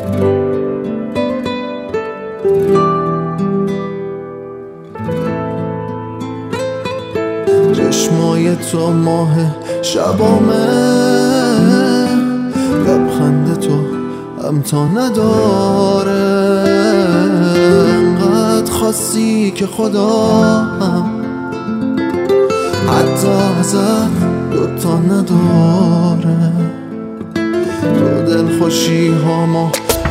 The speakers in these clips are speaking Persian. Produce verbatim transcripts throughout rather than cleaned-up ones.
چشمای تو ماه شبامه، لبخند تو همتا نداره، انقدر خاصی که خدا هم حتی ازت دوتا نداره. تو دل خوشی هامو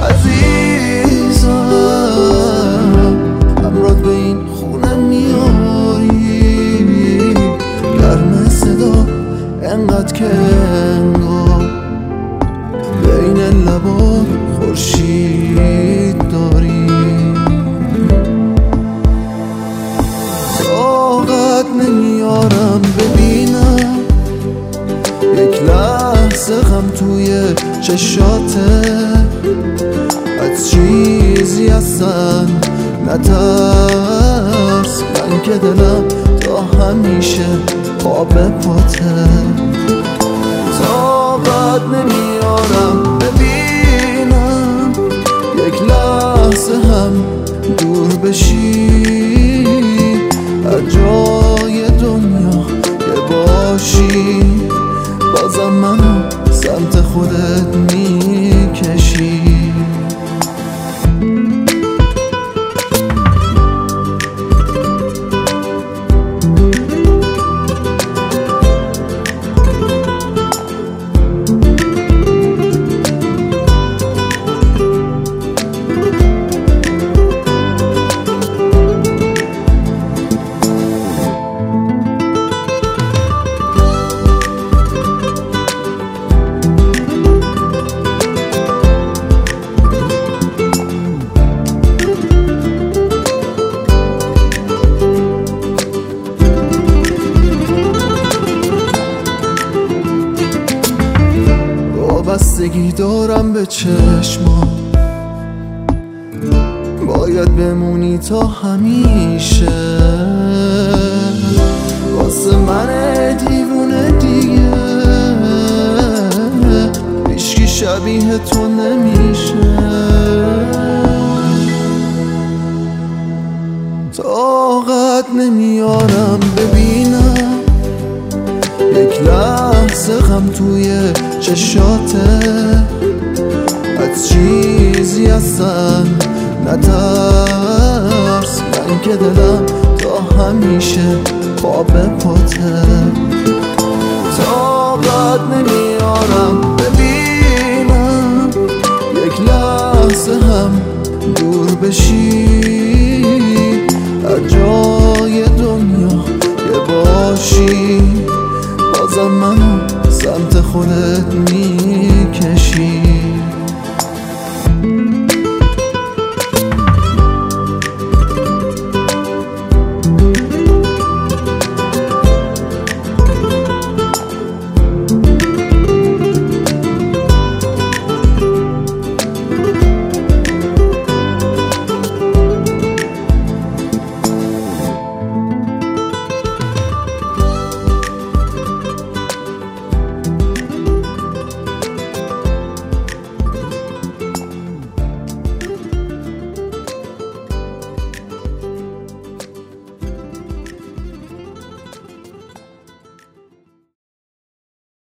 عزیزم همراه به این خونه میاری، گرم صدا انقدر که انگار بین لبات خورشید داری. طاقت نمیارم ببینم یک لحظه غم توی چشاته، از چیزی اصلا نترس، من که دلم تا همیشه پا به پاته. طاقت نمیارم ببینم یک لحظه هم دور بشی، هر جای دنیا که باشی بازم منو سمت خودت میکشی. بستگی دارم به چشما، باید بمونی تا همیشه، واسه من دیوونه دیگه هیچکی شبیه تو نمیشه. طاقت نمیارم ببینم یک لحظه غم توی چشاته، از چیزی اصلا نترس، من که دلم تا همیشه پا به پاته. طاقت نمیارم ببینم یک لحظه هم دور بشی، هر جای دنیا که باشی بازم منو سمت خودت می